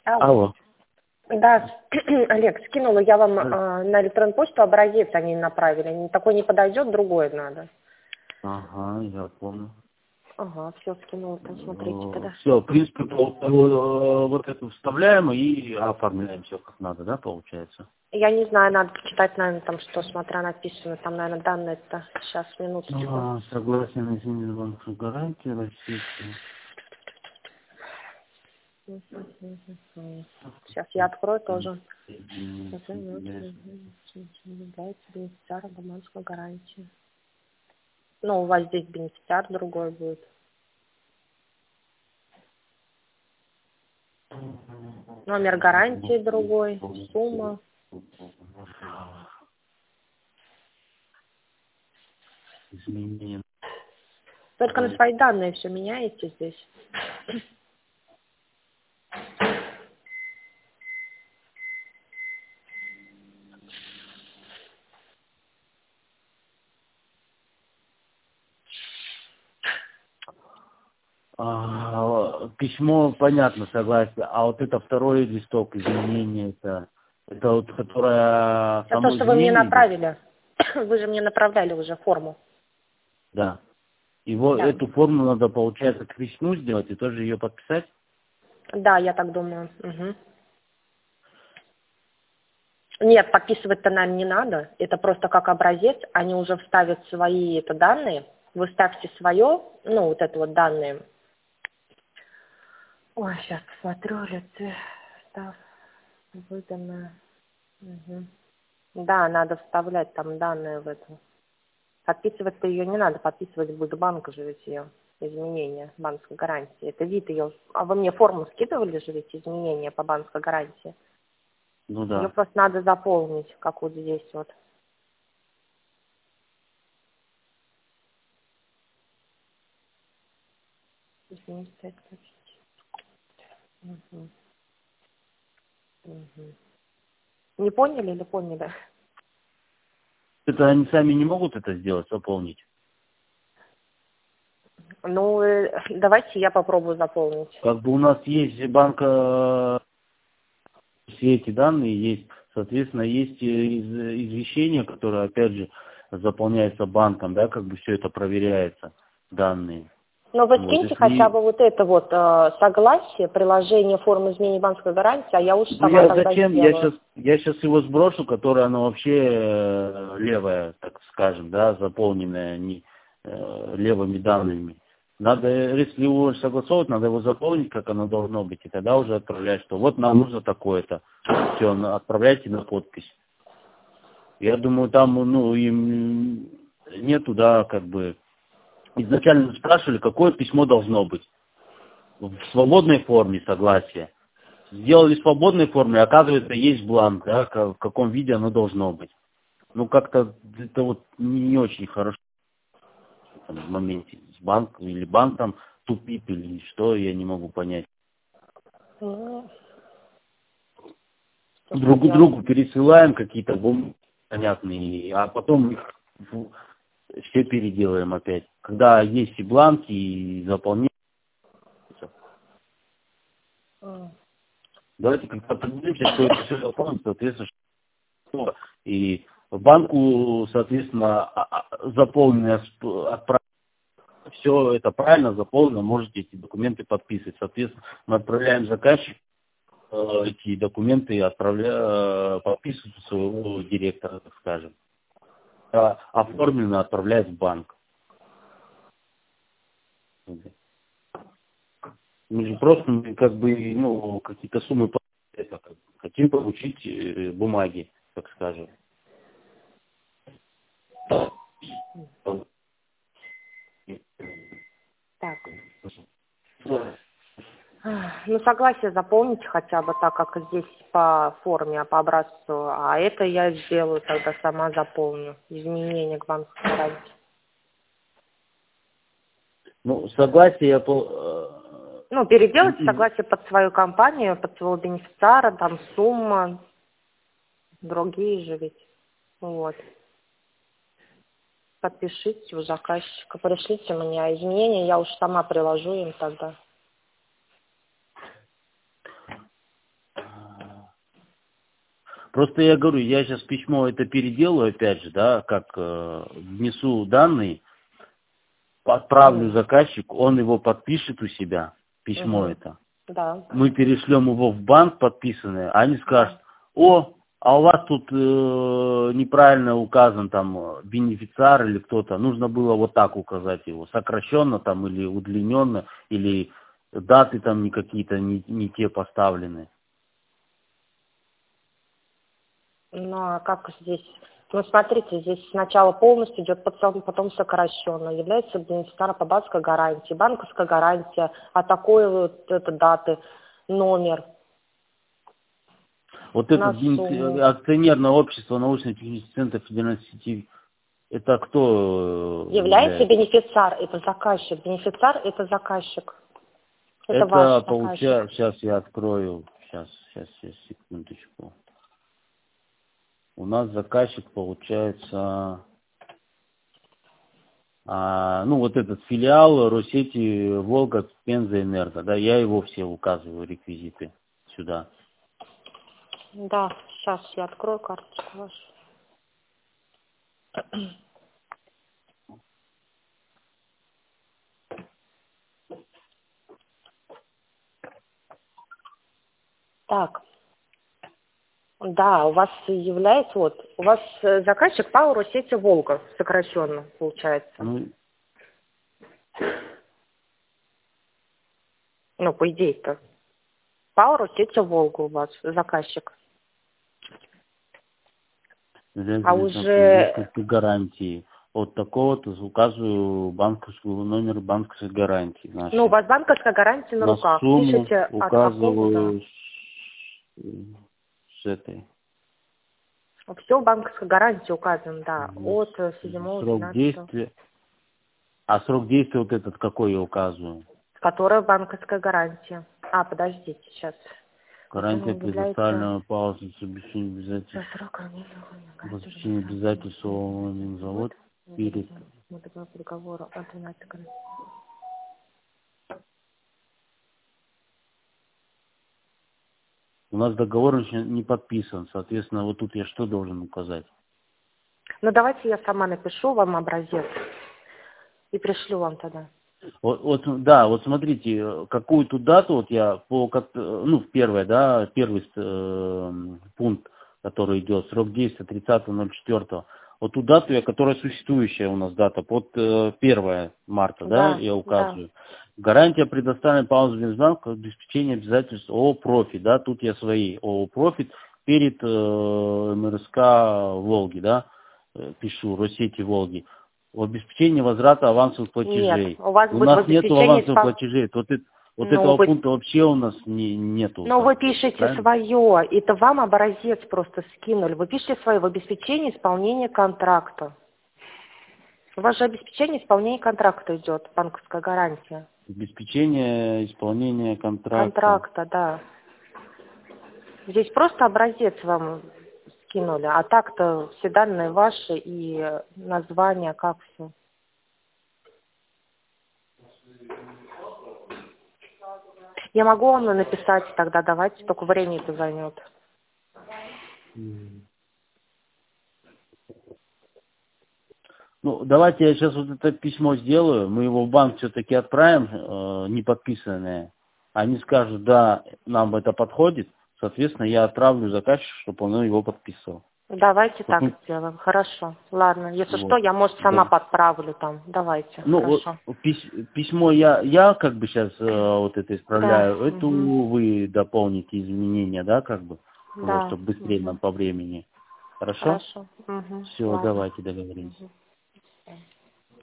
Алло. Алло. Да, Олег, скинула я вам на электронную почту образец, они направили. Такой не подойдет, другой надо. Ага, я помню. Ага, все скинула, там смотрите тогда. Все, в принципе, вот это вставляем и оформляем все как надо, да, получается? Я не знаю, надо почитать, наверное, там что, смотря написано, там, наверное, данные-то. Сейчас, минуточку. Согласен на изменение банковской гарантии российской. Сейчас я открою тоже. Бенефициар, банковская гарантия. Ну, у вас здесь бенефициар другой будет. Номер гарантии другой, сумма. Изменение. Только на свои данные все меняете здесь. Письмо понятно, согласен. А вот это второй листок изменения, это вот которое Это само то, что вы мне изменение идет? направили. Вы же мне направляли уже форму. Да. Его, Да. эту форму надо, получается, к письму сделать и тоже ее подписать? Да, я так думаю. Угу. Нет, подписывать-то нам не надо. Это просто как образец. Они уже вставят свои данные. Вы ставьте свое, ну, вот это вот данные. Ой, сейчас посмотрю. Став, выданное. Угу. Да, надо вставлять там данные в это. Подписывать-то ее не надо. Подписывать будет банк же ведь ее. Изменения банковской гарантии. Это вид ее. А вы мне форму скидывали же ведь изменения по банковской гарантии? Ну Ее да. просто надо заполнить, как вот здесь вот. Извините, угу. Угу. Не поняли или поняли? Это они сами не могут это сделать, заполнить? Ну, давайте я попробую заполнить. Как бы у нас есть банка, все эти данные есть, соответственно, есть извещение, которое, опять же, заполняется банком, да, как бы все это проверяется, данные. Но вы Вот, скиньте хотя если... бы вот это вот согласие, приложение формы изменения банковской гарантии, а я уж Ну, сама я тогда зачем? сделаю. Я сейчас его сброшу, которая она вообще левая, так скажем, да, заполненная не, левыми данными. Надо, если его согласовывать, надо его заполнить, как оно должно быть, и тогда уже отправлять, что вот нам нужно такое-то. Все, отправляйте на подпись. Я думаю, там, ну, им нету, да, как бы, изначально спрашивали, какое письмо должно быть. В свободной форме согласия. Сделали в свободной форме, оказывается, есть бланк, да, в каком виде оно должно быть. Ну, как-то это вот не очень хорошо там, в моменте. С банком или банк там тупит или что, я не могу понять. Ну, что Друг поделать. другу пересылаем какие-то бумаги понятные, а потом их все переделаем опять. Когда есть и бланки, и заполнение. Давайте как-то определимся, что это все заполнится, соответственно, что и в банку, соответственно, заполненное отправить. Все это правильно заполнено, можете эти документы подписывать. Соответственно, мы отправляем заказчику эти документы, подписывают своего директора, так скажем. Оформлено отправляет в банк. Мы же просто как бы, ну, какие-то суммы хотим получить бумаги, так скажем. Так. Ну, согласие заполните хотя бы так, как здесь по форме, по образцу. А это я сделаю, тогда сама заполню. Изменения к банковской гарантии. Ну, согласие я Ну, переделать согласие под свою компанию, под своего бенефициара, там сумма, другие же ведь. Вот. Подпишите у заказчика, пришлите мне, а изменения я уж сама приложу им тогда. Просто я говорю, я сейчас письмо это переделаю опять же, да, как внесу данные, отправлю заказчику, он его подпишет у себя, письмо это. Да. Мы перешлем его в банк подписанное, а они скажут, а у вас тут неправильно указан там бенефициар или кто-то, нужно было вот так указать его, сокращенно там или удлиненно, или даты там какие-то не те поставлены. Ну, а как здесь? Ну, смотрите, здесь сначала полностью идет, потом сокращенно. Является бенефициаром по банковской гарантии. Банковская гарантия, а такой вот это даты, номер. Вот это акционерное общество научно-технический центр федеральной сети, это кто является бенефициар, это заказчик. Бенефициар – это заказчик. Это ваш получается, сейчас я открою, сейчас, секундочку. У нас заказчик получается, ну вот этот филиал Россети Волга Пенза Энерго, да, я его все указываю, реквизиты сюда. Да, сейчас я открою карточку вашу. Так. Да, у вас является, у вас заказчик ПАО Россети Волга, сокращенно получается. Ну, по идее-то. ПАО Россети Волга у вас заказчик. А уже гарантии. Вот такого-то указываю номер банковской гарантии. Нашей. Ну, у вас банковская гарантия на руках. Пишите указываю с этой. Все в банковской гарантии указано, да. От 7-го, срок действия. А срок действия вот этот какой я указываю? Которая банковская гарантия. Подождите, сейчас. Гарантия предоставленного паузы с обеспечением обязательств завод перед договору о 12 гарантии. У нас договор еще не подписан, соответственно, вот тут я что должен указать? Ну, давайте я сама напишу вам образец и пришлю вам тогда. Вот смотрите, какую-то дату, вот я первый пункт, который идет, срок действия 30.04. Вот ту дату, которая существующая у нас дата, под 1 марта, да, я указываю. Да. Гарантия предоставлена паузу Бензбанку обеспечение обязательств ООО «Профит», да, тут я свои ООО «Профит» перед МРСК Волги, да, пишу, Россети Волги. В обеспечении возврата авансовых платежей. Нет, у нас нет авансовых платежей. Вот этого пункта вообще у нас нету. Но вы пишете правильно? Свое, это вам образец просто скинули. Вы пишете свое в обеспечении исполнения контракта. У вас же обеспечение исполнения контракта идет, банковская гарантия. Обеспечение исполнения контракта. Контракта, да. Здесь просто образец вам скинули, а так-то все данные ваши и название, как все. Я могу вам написать тогда, давайте, только время это займет. Ну, давайте я сейчас вот это письмо сделаю, мы его в банк все-таки отправим, не подписанное. Они скажут, да, нам это подходит, соответственно, я отправлю заказчику, чтобы он его подписывал. Давайте так сделаем, хорошо. Ладно, если что, я, может, сама подправлю там, давайте, хорошо. Письмо я как бы сейчас вот это исправляю, да. Это вы дополните изменения, да, как бы, да. Чтобы быстрее нам по времени. Хорошо? Хорошо. Все, давайте договоримся.